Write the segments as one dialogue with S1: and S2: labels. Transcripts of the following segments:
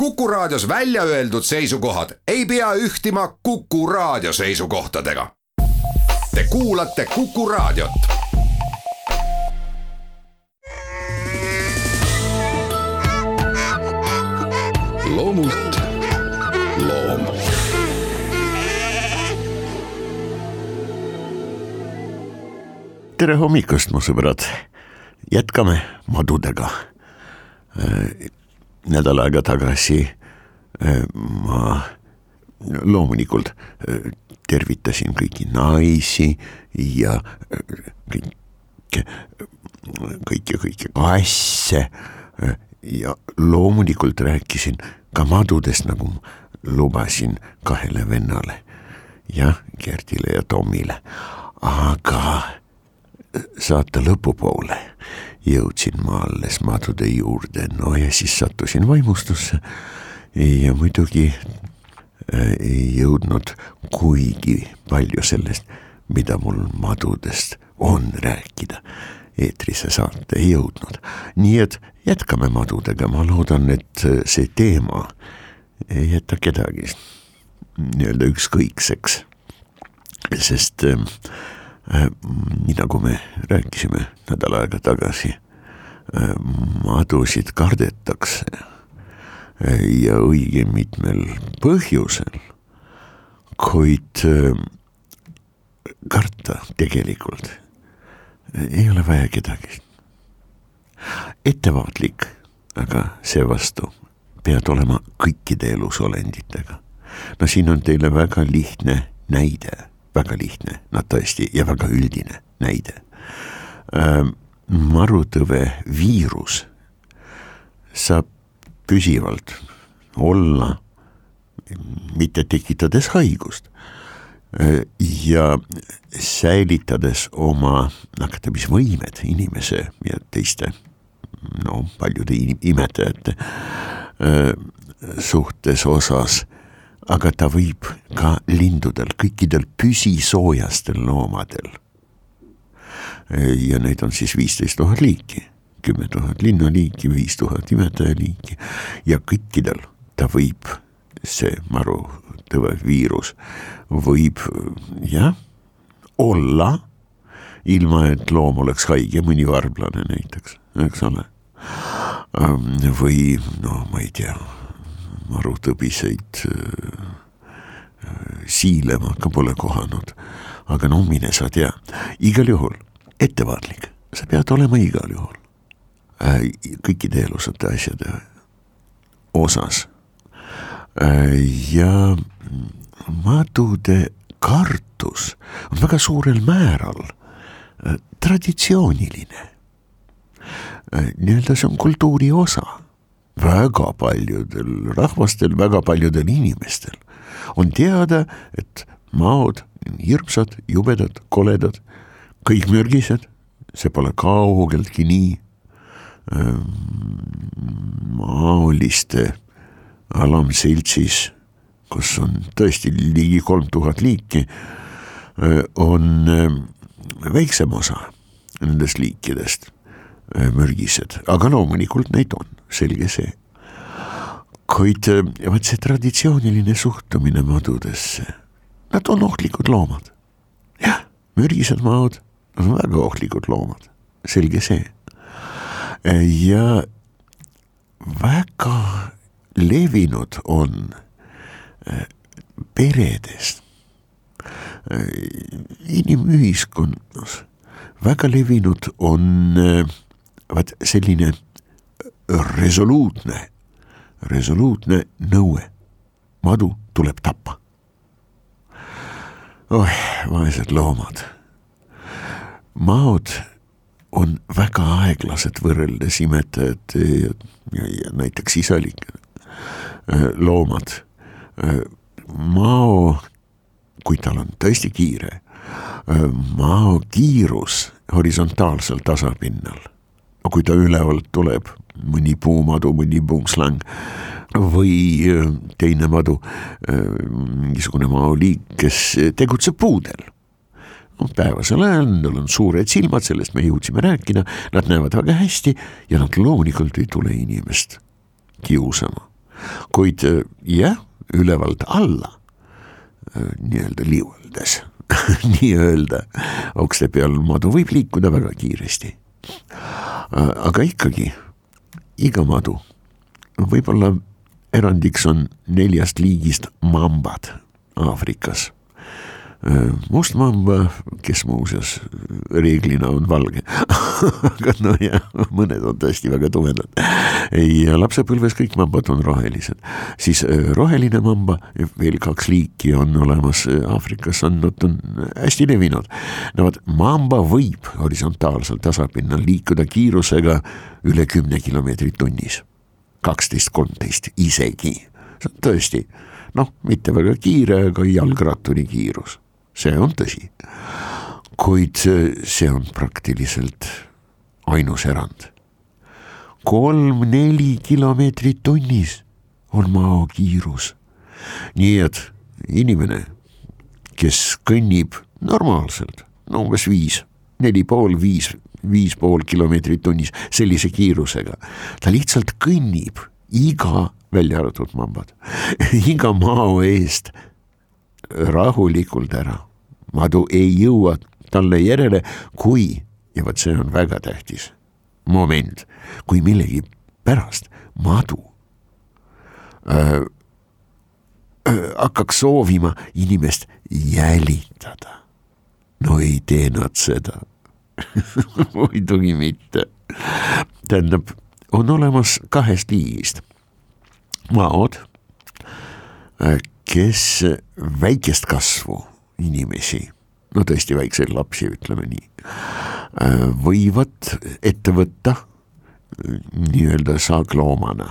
S1: Kuku Raadios välja öeldud seisukohad ei pea ühtima Kuku Raadio seisukohtadega. Te kuulate Kuku Raadiot. Loomult loom.
S2: Tere hommikust, mu sõbrad. Jätkame madudega. Nädal aega tagasi ma loomulikult tervitasin kõiki naisi ja kõiki kasse ja loomulikult rääkisin ka madudest, nagu lubasin 2 vennale ja Gerdile ja Tomile, aga saate lõpupoole jõudsin ma alles madude juurde, no ja siis sattusin vaimustusse ja muidugi ei jõudnud kuigi palju sellest, mida mul madudest on rääkida. Eetrisse saate ei jõudnud. Nii et jätkame madudega, ma loodan, et see teema ei jäta kedagi nii-öelda ükskõikseks, sest nii nagu me rääkisime nädal aega tagasi, madusid kardetakse ja õige mitmel põhjusel, kuid karta tegelikult ei ole vaja kedagi. Ettevaatlik, aga seevastu pead olema kõikide elusolenditega. No siin on teile väga lihtne näide. Väga lihtne, no tõesti, ja väga üldine näide. Marutõve viirus saab püsivalt olla, mitte tekitades haigust ja säilitades oma nakatamisvõimed inimese ja teiste, paljude imetajate suhtes osas, aga ta võib ka lindudel, kõikidel püsisoojastel loomadel. Ja neid on siis 15 000 liiki, 10 000 linnaliiki, 5 000 imetajaliiki ja kõikidel ta võib, see marutõve viirus võib olla, ilma et loom oleks haige, mõni varblane näiteks, eks ole. Või, ma ei tea, marutõbiseid siile ma ka pole kohanud, aga mine sa tea, igal juhul ettevaatlik, sa pead olema igal juhul kõikide elusate asjade osas ja madude kartus on väga suurel määral traditsiooniline, nii-öelda see on kultuuri osa. Väga paljudel rahvastel, väga paljudel inimestel on teada, et maod on hirmsad, jubedad, koledad, kõik mürgised, see pole kaugeltki nii. Maoliste alamseltsis, kus on tõesti ligi 3000 liiki, on väiksem osa nendest liikidest mürgised, aga loomulikult neid on, selge see. Kuid see traditsiooniline suhtumine madudesse, nad on ohtlikud loomad. Jah, mürgised maod on väga ohtlikud loomad, selge see. Ja väga levinud on peredes, inimühiskonnas, väga levinud on selline resoluutne nõue. Madu tuleb tappa. Vaesed loomad. Maod on väga aeglased võrreldes imetajate ja näiteks isalike loomad. Mao, kui tal on tõesti kiire, mao kiirus horisontaalsel tasapinnal. Kui ta ülevalt tuleb, mõni puumadu, mõni puungslang või teine madu, mingisugune maoliik, kes tegutseb puudel. Päevasel ajal, neil on suured silmad, sellest me jõudsime rääkida, nad näevad väga hästi ja nad loomulikult ei tule inimest kiusama. kuid jah, ülevalt alla nii-öelda liueldes nii-öelda okste peal madu võib liikuda väga kiiresti. Aga ikkagi iga madu, võib-olla erandiks on 4 liigist mambad Aafrikas. Must mamba, kes muuseas reeglina on valge aga no ja, mõned on tõesti väga tumedad ja lapsepõlves kõik mambad on rohelised, siis roheline mamba, veel 2 liiki on olemas Aafrikas, nad on hästi levinud. No vaat, mamba võib horisontaalselt tasapinnal liikuda kiirusega üle 10 kilomeetrit tunnis, 12-13 isegi, see on tõesti mitte väga kiire, aga jalgratturi kiirus. See on tõsi, kuid see on praktiliselt ainus erand. 3-4 kilomeetrit tunnis on mao kiirus. Nii et inimene, kes kõnnib normaalselt, umbes 4,5 kilomeetrit tunnis sellise kiirusega, ta lihtsalt kõnnib iga välja arvatud mambad, iga mao eest rahulikult ära. Madu ei jõua talle järele, kui, ja vaat see on väga tähtis moment, kui millegi pärast madu hakkaks soovima inimest jälitada. No ei tee nad seda. Muidugi mitte. Tähendab, on olemas 2 liigist maod, kes väikest kasvu inimesi, no tõesti väikseid lapsi, ütleme nii, võivad ette võtta nii-öelda saagloomana.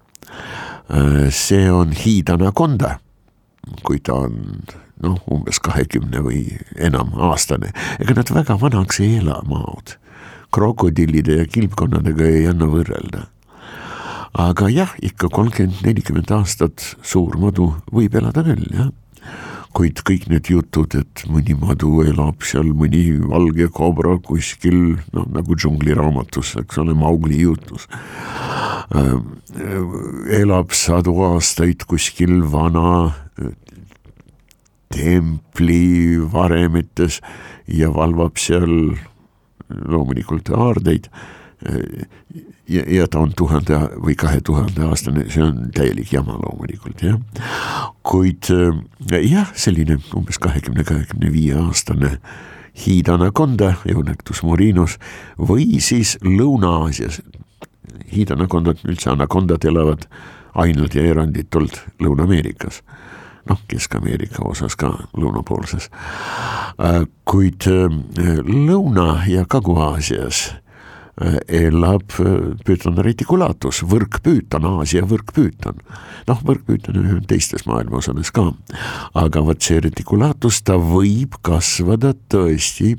S2: See on hiidanakonda, kui ta on umbes 20 või enam aastane, ega nad väga vanaks ei ela maod. Krokodillide ja kilpkonnadega ei anna võrrelda. Aga jah, ikka 30-40 aastat suur madu võib elada küll, jah. Kuid kõik need jutud, et mõni madu elab seal, mõni valge kobra kuskil, nagu džungliraamatus, eks ole, Maugli jutus. Elab 100 aastaid kuskil vana templi varemetes ja valvab seal loomulikult aardeid. Ja ta on 1000 või 2000 aastane, see on täielik jama loomulikult, jah. Kuid jah, selline umbes 20-25 aastane hiidanakonda, Eunectus murinus, või siis Lõuna-Aasias. Hiidanakondad, üldse anakondad elavad ainult ja eranditult Lõuna-Ameerikas. Kesk-Ameerika osas ka lõunapoolses. Kuid Lõuna- ja Kagu-Aasias elab püüton reticulatus, võrkpüüton, Aasia võrkpüüton. Võrkpüüton on teistes maailma osades ka, aga võt see reticulatus, ta võib kasvada tõesti,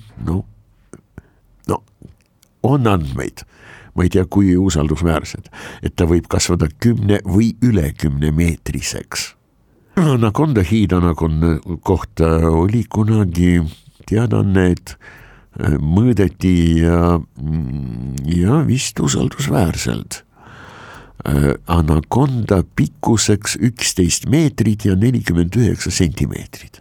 S2: on andmeid, ma ei tea, kui usaldusväärsed, et ta võib kasvada 10 või üle 10 meetriseks. Anakonda, hiidanakonda kohta oli kunagi teadanne, et mõõdeti ja vist usaldusväärselt. Anakonda pikkuseks 11 meetrit ja 49 sentimeetrit.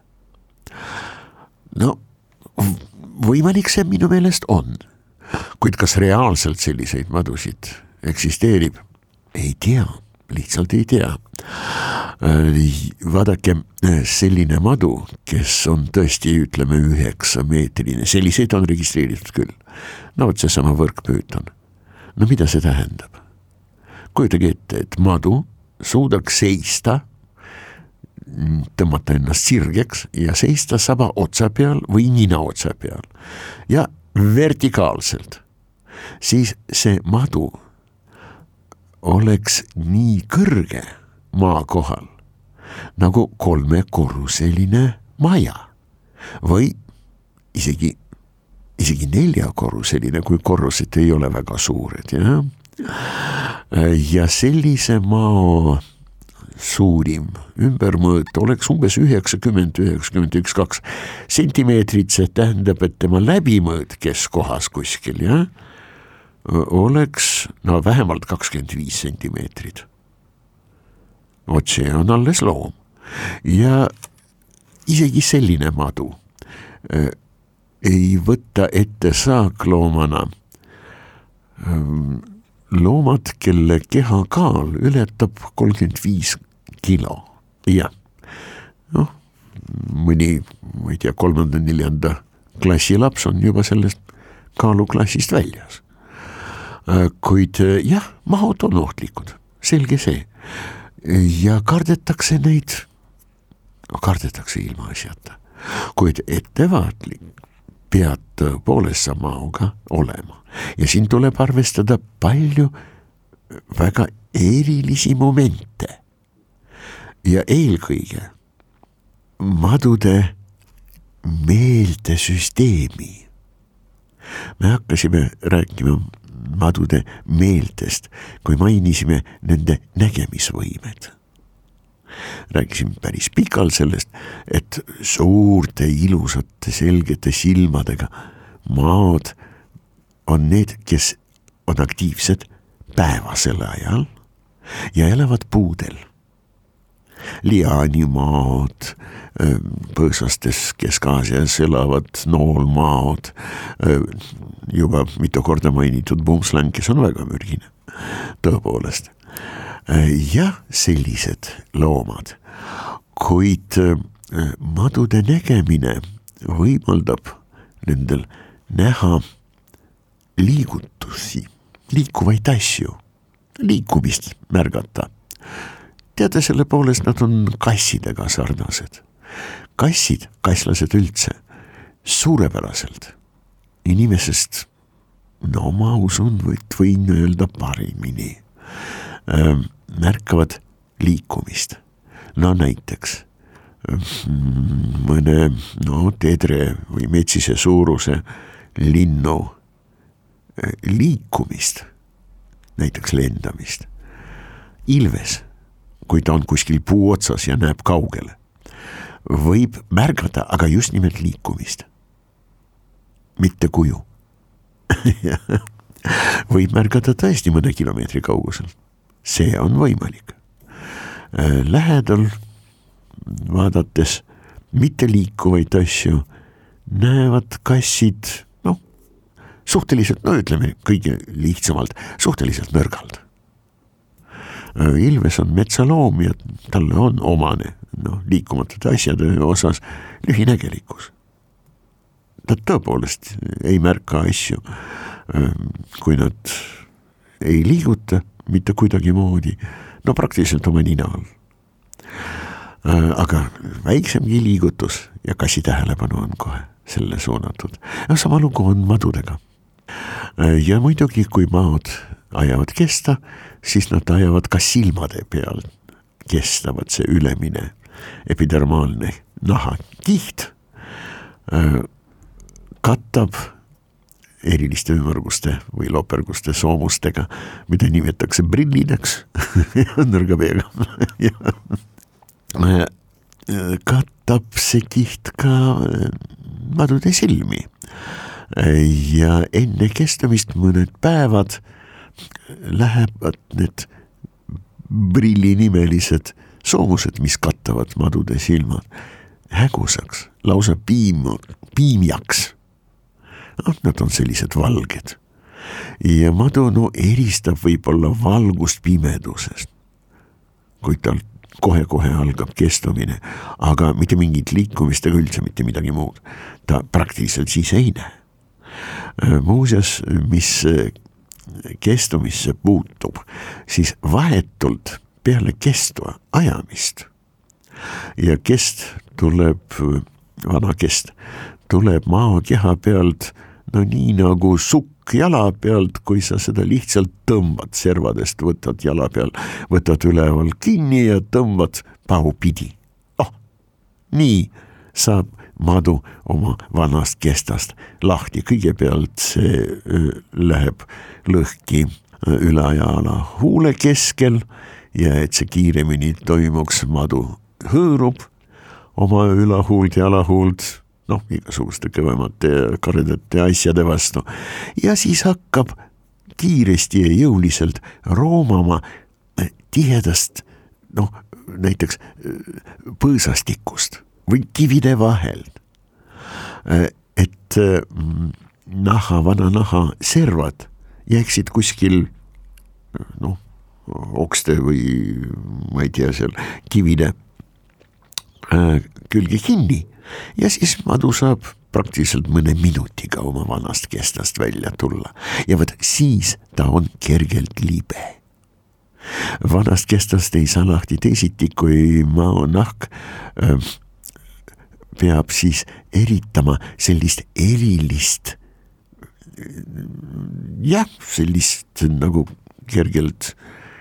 S2: Võimalik see minu meelest on, kuid kas reaalselt selliseid madusid eksisteerib? Ei tea, lihtsalt ei tea. Vaadake, selline madu, kes on tõesti, ütleme, 9 meetrine, selliseid on registreeritud küll. See sama võrkpüüton. Mida see tähendab? Kujutage ette, et madu suudaks seista, tõmmata ennast sirgeks ja seista saba otsa peal või nina otsa peal ja vertikaalselt. Siis see madu oleks nii kõrge maa kohal nagu 3-korruseline maja või isegi 4-korruseline, kui korrused ei ole väga suured, jah. Ja sellise mao suurim ümbermõõt oleks umbes 90-91-2 sentimeetrit, see tähendab, et tema läbimõõt keskohas kuskil, jah, oleks vähemalt 25 sentimeetrit. otse on alles loom ja isegi selline madu ei võtta ette saakloomana loomad, kelle kehakaal ületab 35 kilo ja mõni, ma ei tea, 3.-4. klassi laps on juba sellest kaaluklassist väljas. Kuid jah, mahud on ohtlikud, selge see. Ja kardetakse neid, kardetakse ilma asjata. Kuid ettevaatlik pead tõepoolest sa mahuga olema. Ja siin tuleb arvestada palju väga erilisi momente. Ja eelkõige madude meeltesüsteemi. Me hakkasime rääkima madude meeltest, kui mainisime nende nägemisvõimed. Rääkisime päris pikalt sellest, et suurte, ilusate, selgete silmadega maod on need, kes on aktiivsed päevasel ajal ja elavad puudel. Liaanimaod, põõsastes Kesk-Aasias elavad noolmaod, juba mitu korda mainitud bumslang, kes on väga mürgine, tõepoolest. Ja sellised loomad, kuid madude nägemine võimaldab nendel näha liigutusi, liikuvaid asju, liikumist märgata. Teada selle poolest nad on kassidega sarnased. Kasslased üldse, suurepäraselt. Inimesest, ma usun, võin öelda parimini. Märkavad liikumist. Näiteks mõne tedre või metsise suuruse linnu liikumist, näiteks lendamist. Ilves, kui ta on kuskil puu otsas ja näeb kaugele, võib märgata aga just nimelt liikumist, mitte kuju. Võib märgata tõesti mõne kilomeetri kaugusel. See on võimalik. Lähedal vaadates mitte liikuvaid asju näevad kassid, suhteliselt, ütleme kõige lihtsamalt, suhteliselt nõrgalt. Ilves on metsaloom ja talle on omane liikumatute asjade osas lühinägelikkus. Ta tõepoolest ei märka asju, kui nad ei liiguta mitte kuidagi moodi, praktiliselt oma nina all. Aga väiksemgi liigutus ja kassi tähelepanu on kohe selle suunatud. Sama lugu on madudega. Ja muidugi, kui maod ajavad kesta, siis nad ajavad ka silmade peal kestavad see ülemine epidermaalne nahakiht, katab eriliste ümmarguste või loperguste soomustega, mida nimetatakse brillideks, nõrga peega. Katab see kiht ka madude silmi ja enne kestamist mõned päevad lähevad need brillinimelised soomused, mis kattavad madude silmad, hägusaks, lausa piimjaks. Nad on sellised valged. Ja madu eristab võib-olla valgust pimedusest, kui tal kohe algab kestumine, aga mitte mingit liikumist ega üldse mitte midagi muud. Ta praktiliselt siis ei näe. Muuseas, mis kestumisse puutub, siis vahetult peale kestva ajamist ja vana kest tuleb maakeha pealt nii nagu sukk jala pealt, kui sa seda lihtsalt tõmbad servadest, võtad jala peal, võtad üleval kinni ja tõmbad pahupidi. Nii saab madu oma vanast kestast lahti. Kõigepealt see läheb lõhki üla ja ala huule keskel ja et see kiiremini toimuks, madu hõõrub oma ülahuult ja alahuult, igasuguste kõvemate karedate asjade vastu ja siis hakkab kiiresti ja jõuliselt roomama tihedast näiteks põõsastikust või kivide vahel. Et vana naha servad jääksid kuskil okste või ma ei tea seal kivide külge kinni ja siis madu saab praktiliselt mõne minutiga oma vanast kestast välja tulla ja võt siis ta on kergelt libe. Vanast kestast ei saa lahti teisiti, kui maonahk peab siis eritama sellist erilist sellist nagu kergelt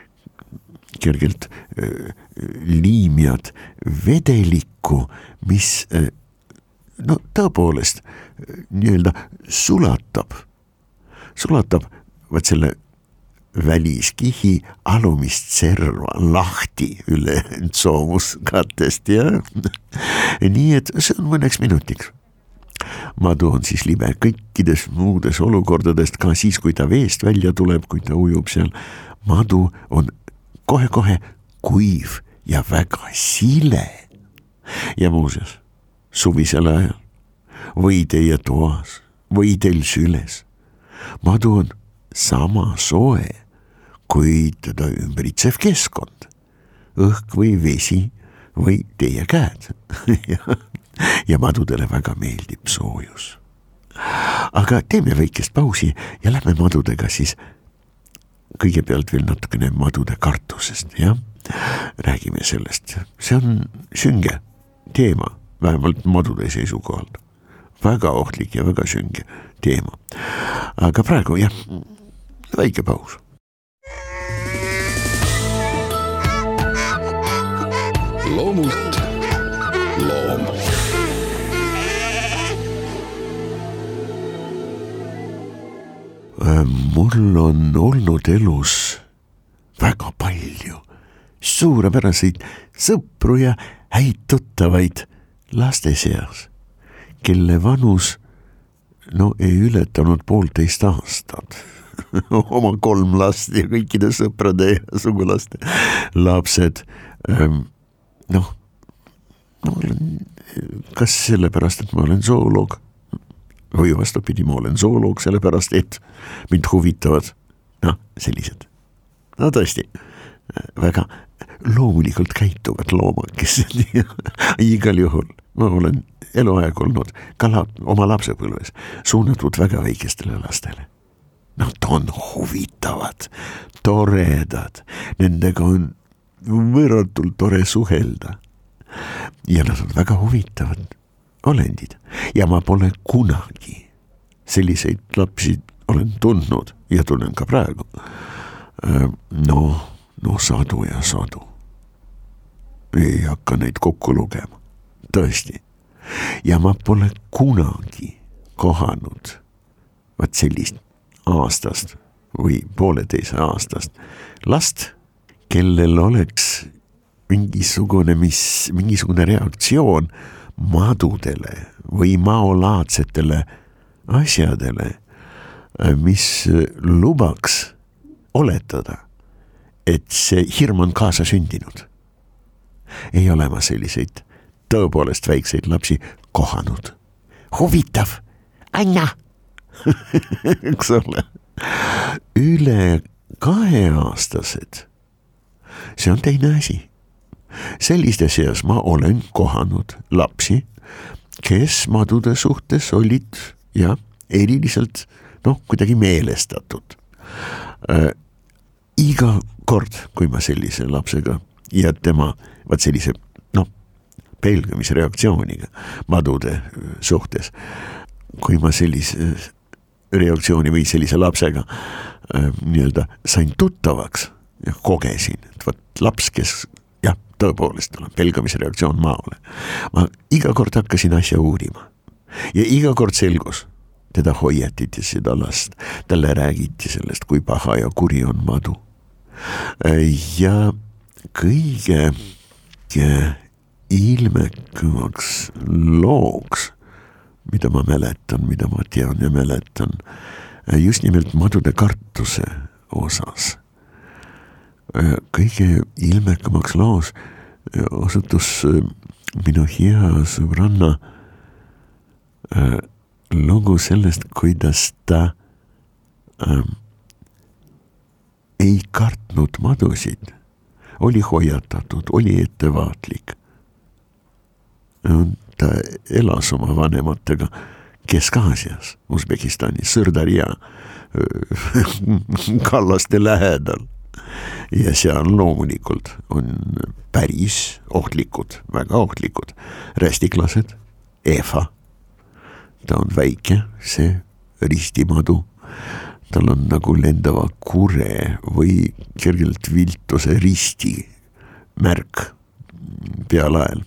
S2: liimjad vedelikku, mis tõepoolest nii-öelda sulatab vaat selle väliskihi alumist serva lahti üle soomuskattest ja nii, et see on mõneks minutiks. Madu on siis libe kõikides muudes olukordadest, ka siis, kui ta veest välja tuleb, kui ta ujub seal. Madu on kohe-kohe kuiv ja väga sile. Ja muuseas, suvisel ajal või teie toas või teil süles. Madu on sama soe kui teda ümbritsev keskkond, õhk või vesi või teie käed ja madudele väga meeldib soojus. Aga teeme väikest pausi ja lähme madudega siis kõigepealt veel natukene madude kartusest, jah? Räägime sellest, see on sünge teema, vähemalt madude seisukohalt. Väga ohtlik ja väga sünge teema. Aga praegu väike paus.
S1: Loomult loom.
S2: Mul on olnud elus väga palju suurepäraseid sõpru ja häid tuttavaid laste seas, kelle vanus ei ületanud 1,5 aastat. Oma 3 last ja kõikide sõprade ja sugulaste lapsed. Kas sellepärast, et ma olen zooloog või vastupidi, ma olen zooloog sellepärast, et mind huvitavad sellised, tõesti väga loomulikult käituvad loomakesed. Igal juhul ma olen eluaeg olnud ka oma lapsepõlves suunatud väga väikestele lastele. Nad on huvitavad, toredad, nendega on võrratult tore suhelda ja nad on väga huvitavad olendid ja ma pole kunagi selliseid lapsi olen tundnud ja tunnen ka praegu sadu ja sadu. Ei hakka neid kokku lugema, tõesti. Ja ma pole kunagi kohanud vaat sellist aastast või 1,5 aastast last, kellel oleks mingisugune reaktsioon madudele või maolaadsetele asjadele, mis lubaks oletada, et see hirm on kaasa sündinud. Ei ole ma selliseid tõepoolest väikseid lapsi kohanud. Huvitav, Anna! Eks ole. Üle 2-aastased. See on teine asi. Selliste seas ma olen kohanud lapsi, kes madude suhtes olid eriliselt kuidagi meelestatud. Iga kord, kui ma sellise lapsega ja tema sellise pelgamisreaktsiooniga madude suhtes, kui ma sellise reaktsiooni või sellise lapsega nii-öelda sain tuttavaks ja kogesin, et laps, kes tõepoolest on pelgamisreaktsioon maole. Ma iga kord hakkasin asja uurima ja iga kord selgus, teda hoiatiti seda last, talle räägiti sellest, kui paha ja kuri on madu. Ja kõige ilmekamaks looks, mida ma mäletan, mida ma tean ja mäletan, just nimelt madude kartuse osas, kõige ilmekamaks loos osutus minu hea sõbranna lugu sellest, kuidas ta ei kartnud madusid, oli hoiatatud, oli ettevaatlik. Ta elas oma vanematega Kesk-Aasias, Usbekistanis, Sõrdarja kallaste lähedal. Ja seal loomulikult on päris ohtlikud, väga ohtlikud rästiklased, Efa. Ta on väike, see ristimadu. Tal on nagu lendava kure või kergelt viltuse risti märk pealael.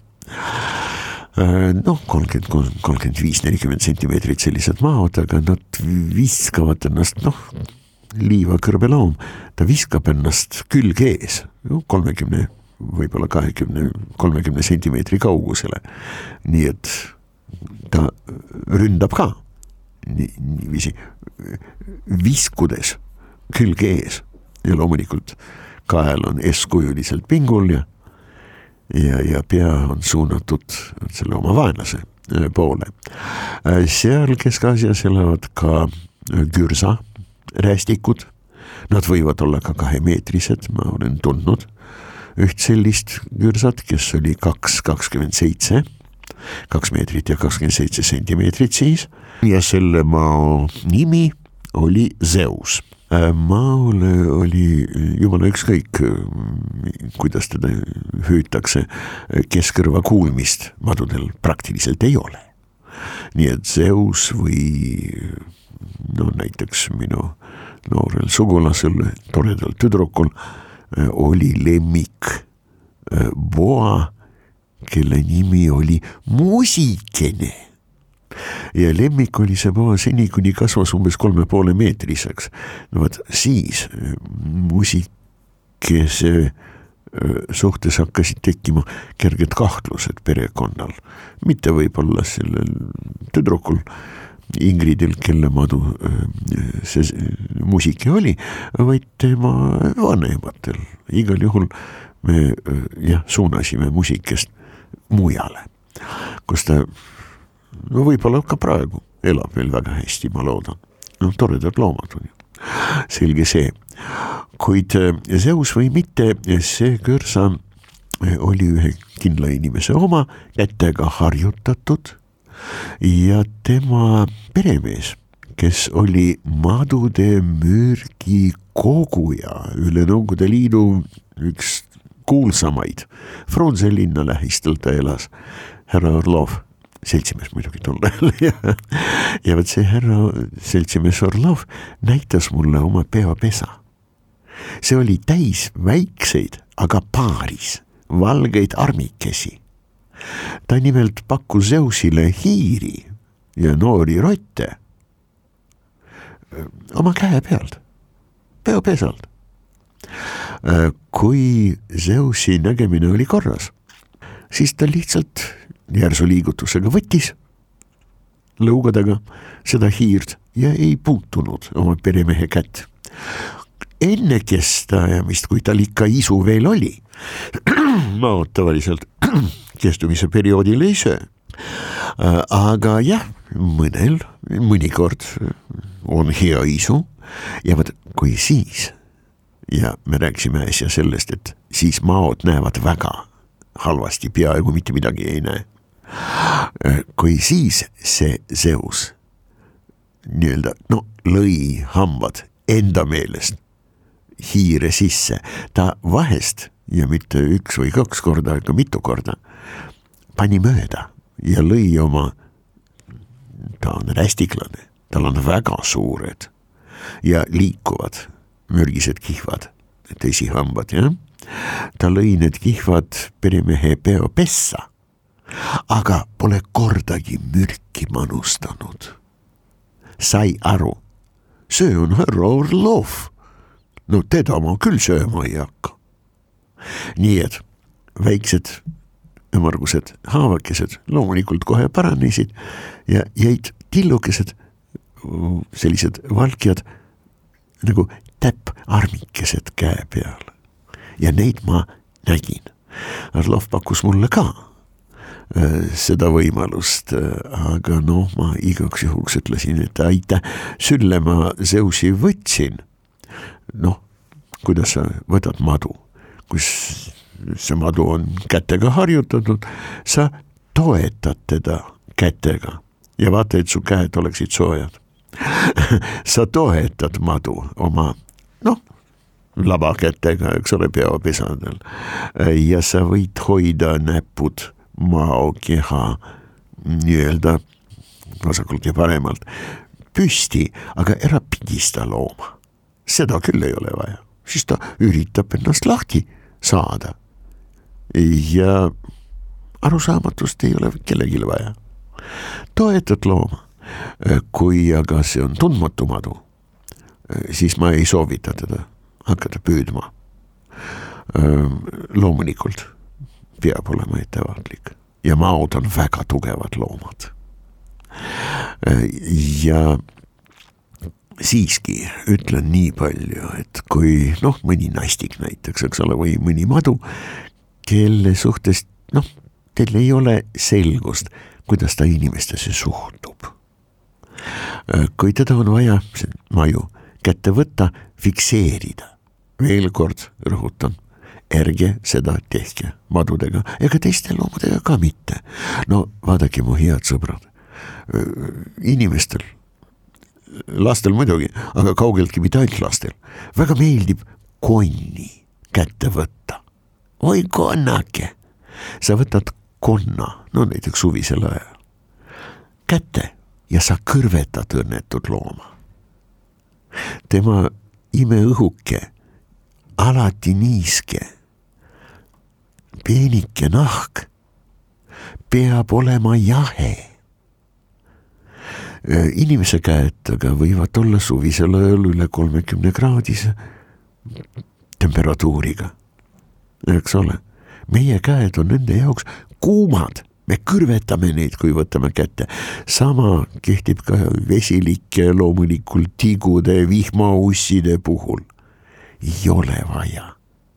S2: 35-40 sentimeetrit sellised maod, aga nad viskavad ennast, liiva kõrbeloom, ta viskab ennast külg ees, 30, võib-olla 20-30 sentimeetri kaugusele. Nii et ta ründab ka niiviisi viskudes külg ees ja loomulikult kael on eeskujuliselt pingul ja pea on suunatud selle oma vaenlase poole. Seal Kesk-Aasias elavad ka gürsa rästikud, nad võivad olla ka 2-meetrised, ma olen tundnud üht sellist gürsat, kes oli 2,27 meetrit ja 27 sentimeetrit siis ja selle mao nimi oli Zeus. Maole oli jumala ükskõik, kuidas teda hüütakse, keskkõrva kuulmist madudel praktiliselt ei ole. Nii et Zeus või näiteks minu noorel sugulasel, toredal tüdrukul oli lemmik boa, kelle nimi oli Musikene. Ja lemmik oli see boa seni, kuni kasvas umbes 3,5 meetriseks. Siis musikese suhtes hakkasid tekkima kerged kahtlused perekonnal. Mitte võib-olla sellel tüdrukul Ingridil, kelle madu see musiki oli, vaid tema vanematel. Igal juhul me suunasime musikest mujale, kus ta võib-olla ka praegu elab veel väga hästi, ma loodan. Toredad loomad on ju. Selge see. Kuid Zeus või mitte, see kõrsa oli ühe kindla inimese oma, kätega harjutatud ja tema peremees, kes oli madude mürgi koguja üle Nõukogude Liidu üks kuulsamaid. Frunze linna lähistel ta elas, härra Orlov, seltsimees muidugi tolle ja võt see härra seltsimees Orlov näitas mulle oma peapesa. See oli täis väikseid, aga paaris valgeid armikesi. Ta nimelt pakkus Zeusile hiiri ja noori rotte oma käe pealt, peopesalt. Kui Zeusi nägemine oli korras, siis ta lihtsalt järsu liigutusega võttis lõugadega seda hiirt ja ei puutunud oma peremehe kätt. Enne kestajamist, kui tal ikka isu veel oli, ma tavaliselt kestumise perioodil ei söö. Aga jah, mõnikord on hea isu ja võt, kui siis, ja me rääksime äsja sellest, et siis maod näevad väga halvasti, peaaegu mitte midagi ei näe. Kui siis see Zeus lõi hambad enda meelest hiire sisse, ta vahest ja mitte 1 või 2 korda, aga mitu korda pani mööda ja lõi oma, ta on rästiklane, tal on väga suured ja liikuvad mürgised kihvad, tõsihambad, jah. Ta lõi need kihvad peremehe peopessa, aga pole kordagi mürki manustanud. Sai aru, see on härra Orlov. No teda ma küll sööma ei hakka. Nii et väiksed ümmargused haavakesed loomulikult kohe paranesid ja jäid tillukesed, sellised valkjad nagu täpparmikesed käe peal. ja neid ma nägin. Arlov pakkus mulle ka seda võimalust, aga ma igaks juhuks ütlesin, et aitäh, sülle ma Zeusi võtsin. Kuidas sa võtad madu, kus see madu on kätega harjutatud, sa toetad teda kätega ja vaata, et su käed oleksid soojad. Sa toetad madu oma, labakätega, eks ole, peopesadel ja sa võid hoida näpud Mao keha nii-öelda vasakult ja paremalt püsti, aga ära pigista looma. Seda küll ei ole vaja, siis ta üritab ennast lahti saada ja arusaamatust ei ole kellelgi vaja. Toetad looma, kui aga see on tundmatu madu, siis ma ei soovita teda hakata püüdma. Loomulikult peab olema ettevaatlik ja maod on väga tugevad loomad. Ja siiski ütlen nii palju, et kui mõni naistik näiteks, eks ole, või mõni madu, kelle suhtes teil ei ole selgust, kuidas ta inimestesse suhtub. Kui teda on vaja maju kätte võtta, fikseerida. Veel kord rõhutan, ärge seda tehke madudega ega teiste loomadega ka mitte. Vaadake mu head sõbrad, inimestel, lastel muidugi, aga kaugeltki mitte ainult lastel, väga meeldib konni kätte võtta. Oi konnake, sa võtad konna, näiteks suvisel ajal, kätte ja sa kõrvetad õnnetud looma. Tema imeõhuke, alati niiske, peenike nahk peab olema jahe. Inimese käed aga võivad olla suvisel ajal üle 30 kraadise temperatuuriga. Eks ole, meie käed on nende jaoks kuumad, me kõrvetame neid, kui võtame kätte. Sama kehtib ka vesilike loomulikult tigude, vihmausside puhul. Ei ole vaja.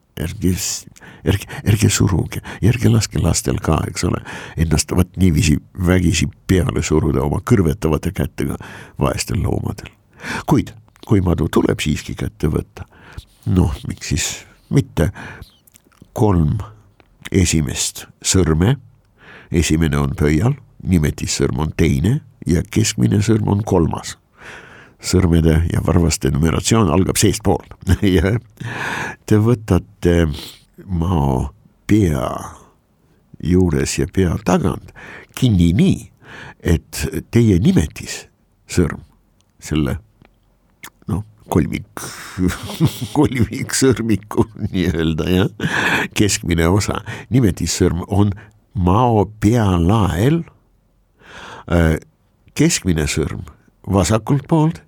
S2: Ärge suruge, ärge laske lastel ka, eks ole, ennast niiviisi vägisi peale suruda oma kõrvetavate kättega vaestel loomadel. Kuid, kui madu tuleb siiski kätte võtta, miks siis mitte 3 esimest sõrme, esimene on pöial, nimetissõrm on teine ja keskmine sõrm on 3. Sõrmede ja varvaste numeratsioon algab seest poolt ja te võtate mao pea juures ja pea tagant kinni nii, et teie nimetis sõrm, selle kolmik sõrmiku nii-öelda ja keskmine osa, nimetissõrm on mao pea lael, keskmine sõrm vasakult poolt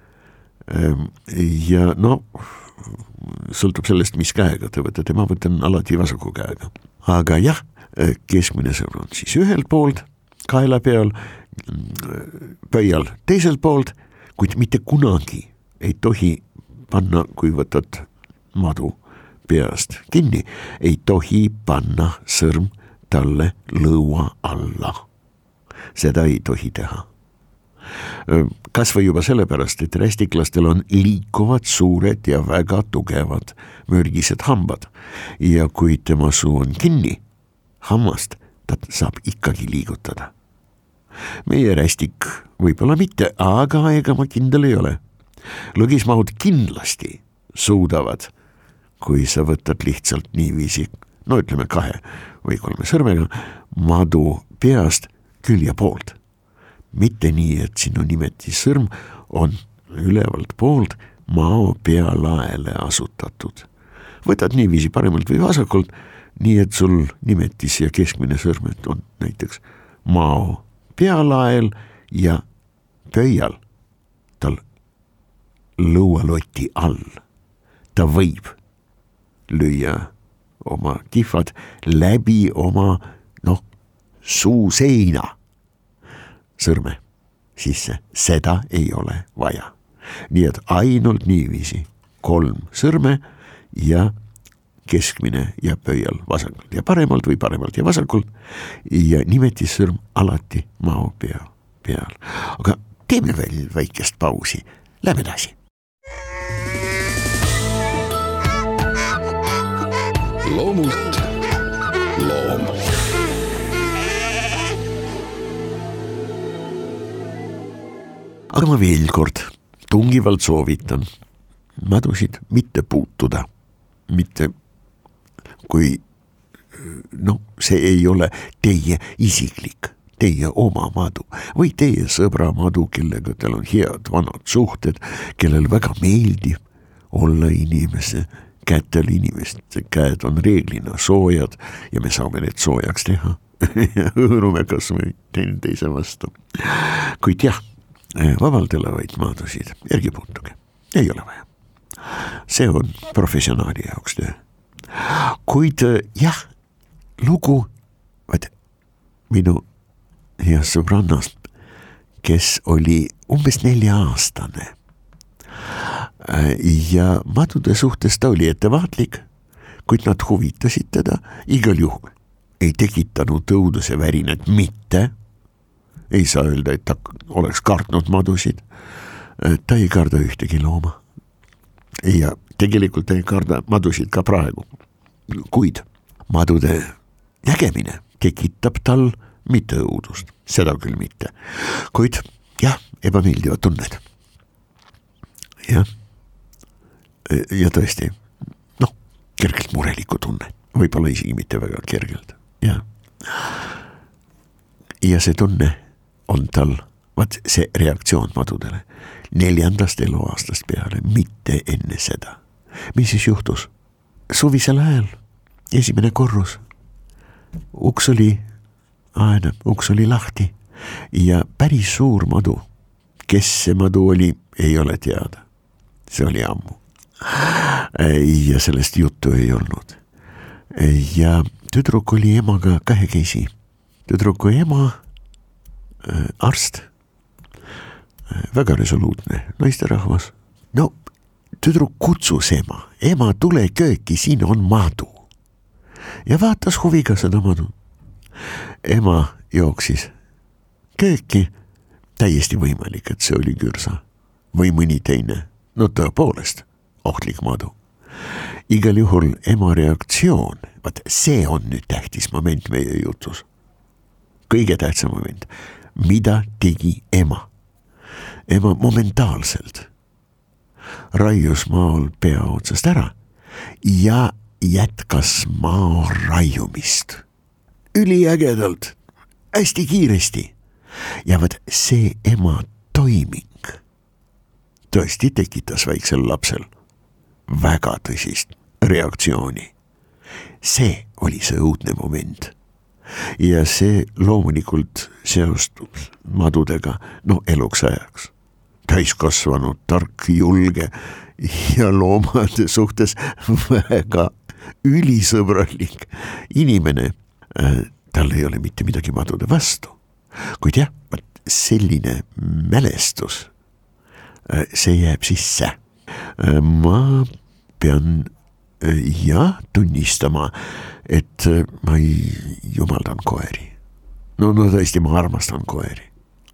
S2: ja sõltub sellest, mis käega te võtate, ma võtan alati vasaku käega. Aga jah, keskmine sõrm on siis ühelt poolt kaela peal, pöial teiselt poolt, kuid mitte kunagi ei tohi panna, kui võtad madu peast kinni, ei tohi panna sõrm talle lõua alla. Seda ei tohi teha. Kas või juba sellepärast, et rästiklastel on liikuvad suured ja väga tugevad mürgised hambad ja kui tema suu on kinni, hammast ta saab ikkagi liigutada. Meie rästik võib-olla mitte, aga ega ma kindel ei ole. Lõgismahud kindlasti suudavad, kui sa võtad lihtsalt niiviisi, ütleme 2 või 3 sõrmega, madu peast külje poolt. Mitte nii, et sinu nimetissõrm on ülevalt poolt mao pea laele asutatud. Võtad niiviisi paremalt või vasakult, nii et sul nimetis ja keskmine sõrmed on näiteks mao pea lael ja pöial tal lõualoti all. Ta võib lüüa oma kihvad läbi oma suuseina sõrme sisse, seda ei ole vaja. Nii et ainult niiviisi 3 sõrme ja keskmine jääb pöial vasakult ja paremalt või paremalt ja vasakult ja nimetissõrm alati mao peal. Aga teeme veel väikest pausi, lähme edasi.
S1: Loomult loom.
S2: Aga ma veel kord tungivalt soovitan madusid mitte puutuda, mitte kui see ei ole teie isiklik, teie oma madu või teie sõbra madu, kellega teil on head vanad suhted, kellel väga meeldib olla inimese kätel, inimeste käed on reeglina soojad ja me saame need soojaks teha ja hõõrume kas või teise vastu. Kuid jah, vabalt elavaid madusid järgi puutuge, ei ole vaja. See on professionaali jaoks töö. Kuid jah, lugu minu heast sõbrannast, kes oli umbes 4-aastane ja madude suhtes ta oli ettevaatlik, kuid nad huvitasid teda igal juhul. Ei tekitanud õuduse värinet mitte. Ei saa öelda, et ta oleks kartnud madusid. Ta ei karda ühtegi looma. Ja tegelikult ei karda madusid ka praegu. Kuid madude nägemine tekitab tal mitte õudust. Seda küll mitte. Kuid jah, ebameeldivad tunned. Ja tõesti, kergelt mureliku tunne. Võib-olla isegi mitte väga kergelt. Ja see tunne on tal, see reaktsioon madudele 4. eluaastast peale, mitte enne seda. Mis siis juhtus? Suvisel ajal, esimene korrus, uks oli lahti ja päris suur madu. Kes see madu oli, ei ole teada. See oli ammu. Ja sellest juttu ei olnud. Ja tüdruk oli emaga kahekesi. Tüdruku ema, arst, väga resoluutne naisterahvas. Tüdruk kutsus ema, tule kööki, siin on madu. Ja vaatas huviga seda madu. Ema jooksis kööki, täiesti võimalik, et see oli kürsa või mõni teine. Tõepoolest, ohtlik madu. Igal juhul ema reaktsioon, see on nüüd tähtis moment meie jutus. Kõige tähtsam moment. Mida tegi ema? Ema momentaalselt raius maal pea otsast ära ja jätkas maa raiumist. Üliägedalt, hästi kiiresti. Ja see ema toiming tõesti tekitas väiksel lapsel väga tõsist reaktsiooni. See oli see õudne moment. Ja see loomulikult seostub madudega eluks ajaks. Täiskasvanud, tark, julge ja loomade suhtes väga ülisõbralik inimene. Tal ei ole mitte midagi madude vastu. Kuid jah, selline mälestus, see jääb sisse. Ma pean tunnistama, et ma jumaldan koeri. Tõesti, ma armastan koeri.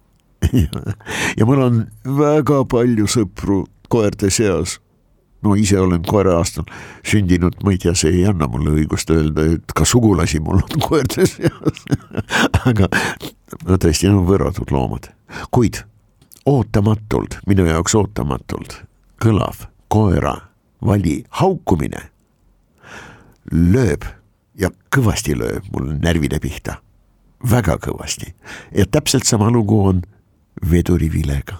S2: Ja mul on väga palju sõpru koerte seas. Ise olen koeraastal sündinud, ma ei tea, see ei anna mulle õigust öelda, et ka sugulasi mul on koerte seas. Aga tõesti, võrratud loomad. Kuid ootamatult, minu jaoks ootamatult kõlav koera vali haukumine lööb ja kõvasti lööb mul närvide pihta. Väga kõvasti. Ja täpselt sama lugu on vedurivilega.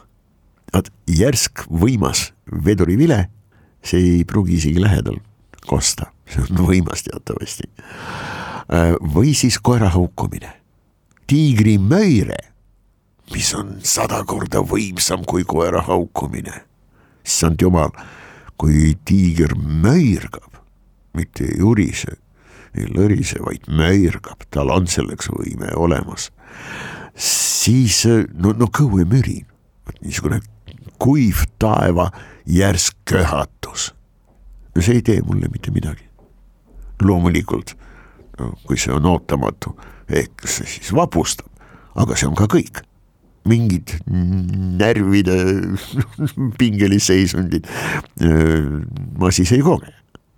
S2: Järsk võimas vedurivile, see ei pruugi isegi lähedal kosta. See on võimas teatavasti. Või siis koera haukumine. Tiigri möire, mis on 100 korda võimsam kui koera haukumine. Issand jumal, kui tiiger möirgab, mitte ei urise, ei lõrise, vaid möirgab, tal on selleks võime olemas. Siis, kõue mürin, niisugune kuiv taeva järsk köhatus. See ei tee mulle mitte midagi. loomulikult, kui see on ootamatu, eks see siis vapustab, aga see on ka kõik. Mingid närvide pingelisseisundid ma siis ei koge.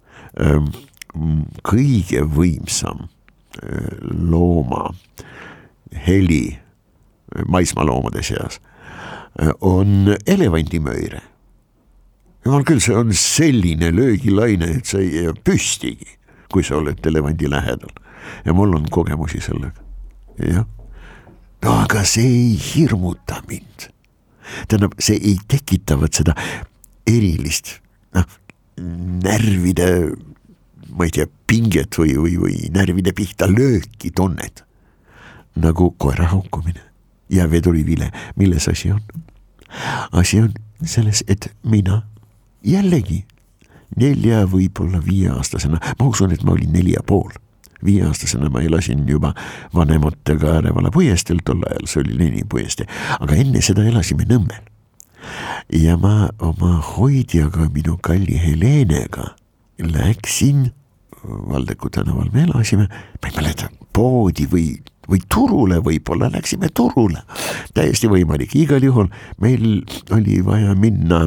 S2: Kõige võimsam looma heli maismaaloomade seas on elevandimöire. Jumal küll, see on selline löögilaine, et sa ei jää püstigi, kui sa oled elevandi lähedal. Ja mul on kogemusi sellega. Jah. No aga see ei hirmuta mind. Tähendab, see ei tekitavad seda erilist närvide, ma ei tea, pinget või närvide pihta lööki tunnet. Nagu koera haukumine ja vedurivile. Milles asi on? Asi on selles, et mina jällegi 4 võib-olla 5-aastasena, ma usun, et ma olin 4,5. 5-aastasena ma elasin juba vanematega Äärevala puiesteel, tol ajal see oli Lenini puiestee, aga enne seda elasime Nõmmel. Ja ma oma hoidjaga, minu kalli Helenega läksin, Valdeku tänaval me elasime, ma ei mäleta, poodi või turule, võib-olla läksime turule, täiesti võimalik, igal juhul meil oli vaja minna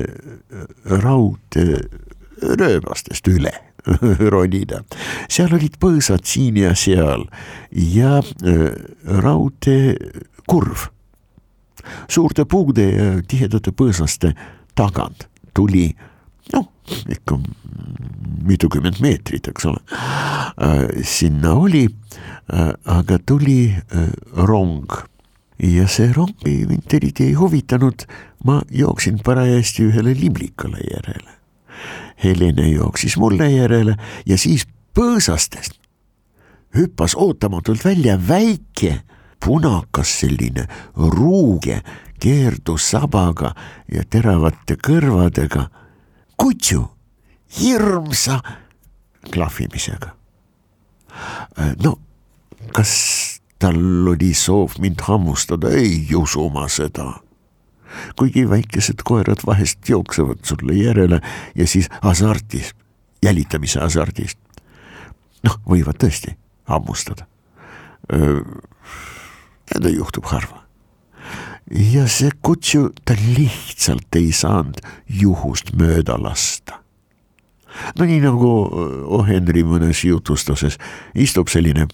S2: raudrööbastest üle ronida. Seal olid põõsad siin ja seal ja raudtee kurv. Suurte puude ja tihedate põõsaste tagant tuli, ikka mitukümmend meetrit, eks ole. Sinna oli, aga tuli rong ja see rongi mind eriti ei huvitanud, ma jooksin parajasti ühele limlikale järele. Helene jooksis mulle järele ja siis põõsastest hüppas ootamatult välja väike punakas selline ruuge, keerdus sabaga ja teravate kõrvadega kutsu hirmsa klahvimisega. No, kas tal oli soov mind hammustada? Ei usu ma seda. Kuigi väikesed koerad vahest jooksevad sulle järele ja siis hasartist, jälitamise hasartist. Võivad tõesti hammustada. Ja ta juhtub harva. Ja see kutsu ta lihtsalt ei saanud juhust mööda lasta. Nii nagu Henri mõnes jutustuses istub selline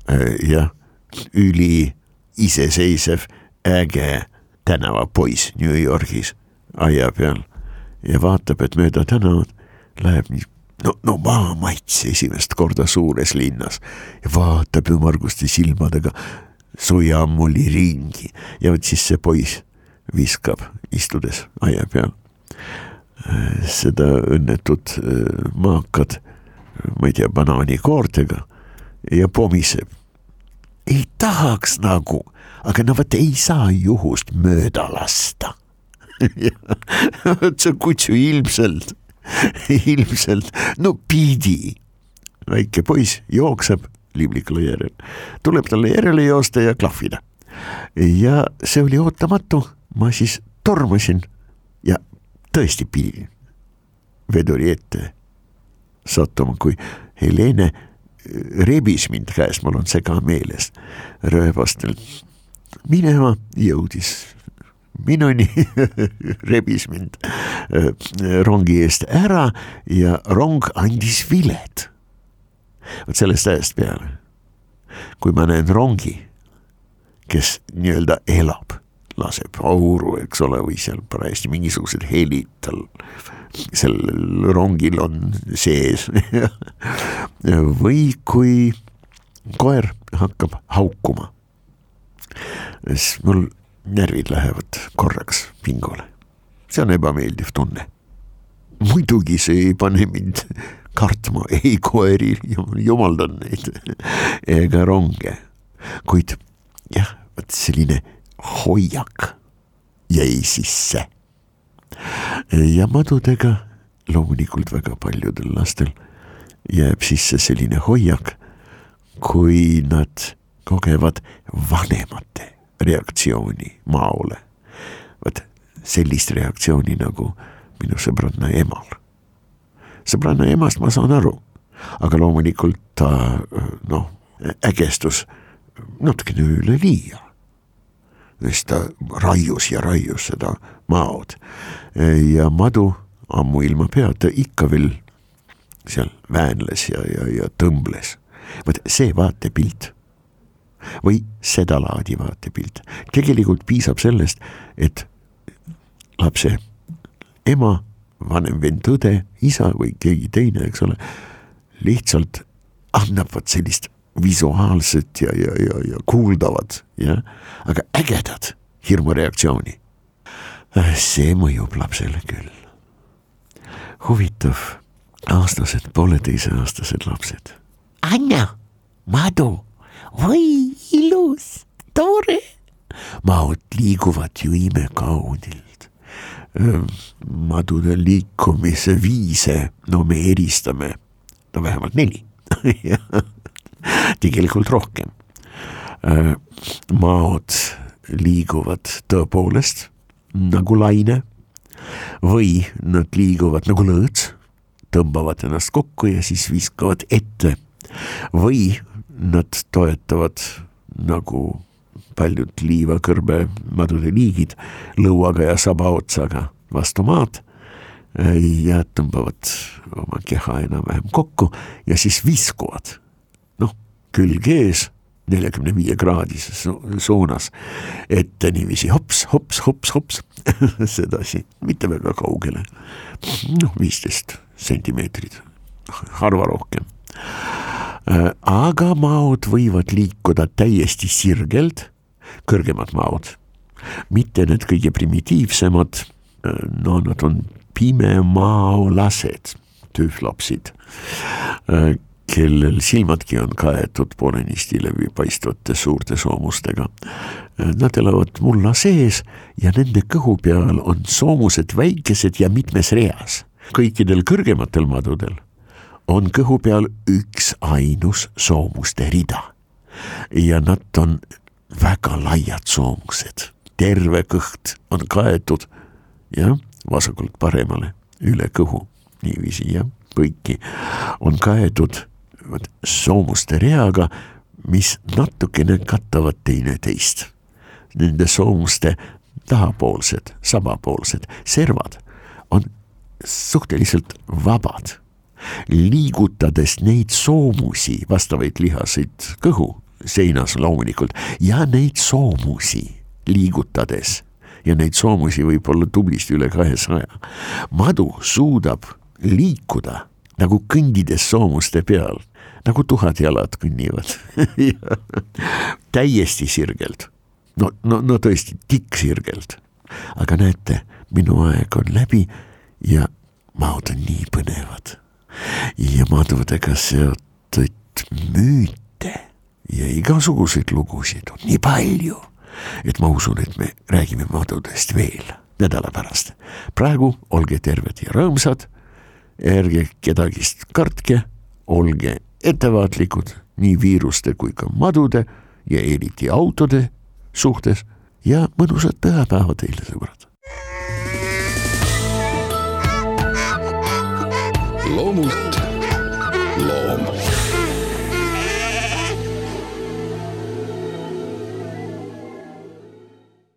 S2: üli iseseisev äge tänavapoiss New Yorgis aia peal ja vaatab, et mööda tänavat läheb nii, maamaits esimest korda suures linnas ja vaatab ümarguste silmadega sujammuli ringi ja võt siis see poiss viskab istudes aia peal seda õnnetut maakad, ma ei tea, banaanikoortega ja pomiseb. Ei tahaks nagu, aga võt ei saa juhust mööda lasta. See kutsu ilmselt, pidi. Väike poiss jookseb limlikule järele. Tuleb talle järele joosta ja klahvida. Ja see oli ootamatu, ma siis tormasin ja tõesti pidin veduri ette sattuma, kui Helene rebis mind käest, mul on sega meeles, rööbastel minema jõudis minuni, rebis mind rongi eest ära ja rong andis vilet. Võt sellest ajast peale, kui ma näen rongi, kes nii-öelda elab, laseb auru, eks ole, või seal parajasti mingisugused helid tal sel rongil on sees või kui koer hakkab haukuma, siis mul närvid lähevad korraks pingole. See on ebameeldiv tunne. Muidugi see ei pane mind kartma, ei koeri, jumaldan neid, ega ronge, kuid jah, võt selline hoiak jäi sisse. Ja madudega loomulikult väga paljudel lastel jääb sisse selline hoiak, kui nad kogevad vanemate reaktsiooni maole. Võt sellist reaktsiooni nagu minu sõbranna emal. Sõbranna emast ma saan aru, aga loomulikult ta ägestus natukene üle liia. Sest ta raius seda maod ja madu ammu ilma peata ikka veel seal väänles ja tõmbles. Vaat see vaatepilt või seda laadi vaatepilt tegelikult piisab sellest, et lapse ema, vanem vend, õde, isa või keegi teine, eks ole, lihtsalt annab sellist visuaalset ja kuuldavat, aga ägedad hirmureaktsiooni. See mõjub lapsele küll. Huvitav, aastased, 1,5-aastased lapsed. Anna, madu, või ilus, tore. Maod liiguvad ju imekaunilt. Madude liikumise viise, me eristame, vähemalt 4. Tegelikult rohkem. Maod liiguvad tõepoolest nagu laine või nad liiguvad nagu lõõts, tõmbavad ennast kokku ja siis viskavad ette või nad toetavad nagu paljud liivakõrbe madude liigid lõuaga ja sabaotsaga vastu maad ja tõmbavad oma keha enam-vähem kokku ja siis viskuvad külg ees 45 kraadises suunas, et niiviisi hops, sedasi, mitte väga kaugele, 15 sentimeetrit, harva rohkem. Aga maod võivad liikuda täiesti sirgelt, kõrgemad maod, mitte need kõige primitiivsemad, nad on pimemaolased, tüüflapsid, kellel silmadki on kaetud poolenisti läbi paistvate suurte soomustega. Nad elavad mulla sees ja nende kõhu peal on soomused väikesed ja mitmes reas. Kõikidel kõrgematel madudel on kõhu peal üks ainus soomuste rida ja nad on väga laiad soomused. Terve kõht on kaetud ja vasakult paremale üle kõhu, niiviisi ja põiki on kaetud soomuste reaga, mis natukene kattavad teineteist. Nende soomuste tahapoolsed, sabapoolsed servad on suhteliselt vabad. Liigutades neid soomusi, vastavaid lihaseid kõhu seinas loomulikult, ja neid soomusi liigutades, ja neid soomusi võib olla tublisti üle 200, madu suudab liikuda nagu kõndides soomuste peal, nagu 1000 jalad kõnnivad. Täiesti sirgelt. No tõesti, tikksirgelt. Aga näete, minu aeg on läbi ja maod on nii põnevad. Ja madudega seotud müüte ja igasuguseid lugusid on nii palju, et ma usun, et me räägime madudest veel nädala pärast. Praegu olge terved ja rõõmsad, ärge kedagist kartke, olge ettevaatlikud nii viiruste kui ka madude ja eriti autode suhtes ja mõnusad pühapäeva teile, sõbrad.
S1: Loomult